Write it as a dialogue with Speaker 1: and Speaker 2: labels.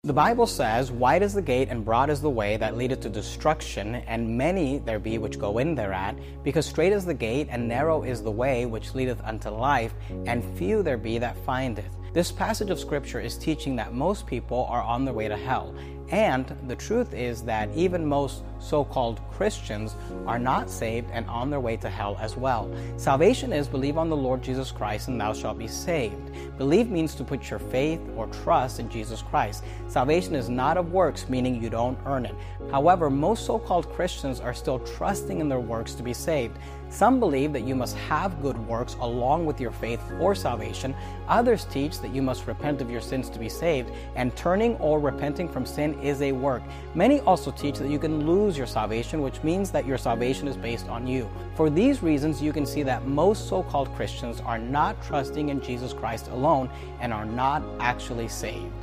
Speaker 1: The Bible says, "Wide is the gate and broad is the way that leadeth to destruction, and many there be which go in thereat. Because strait is the gate and narrow is the way which leadeth unto life, and few there be that find it." This passage of Scripture is teaching that most people are on their way to hell. And the truth is that even most so-called Christians are not saved and on their way to hell as well. Salvation is believe on the Lord Jesus Christ and thou shalt be saved. Believe means to put your faith or trust in Jesus Christ. Salvation is not of works, meaning you don't earn it. However, most so-called Christians are still trusting in their works to be saved. Some believe that you must have good works along with your faith for salvation. Others teach that you must repent of your sins to be saved, and turning or repenting from sin is a work. Many also teach that you can lose your salvation, which means that your salvation is based on you. For these reasons, you can see that most so-called Christians are not trusting in Jesus Christ alone and are not actually saved.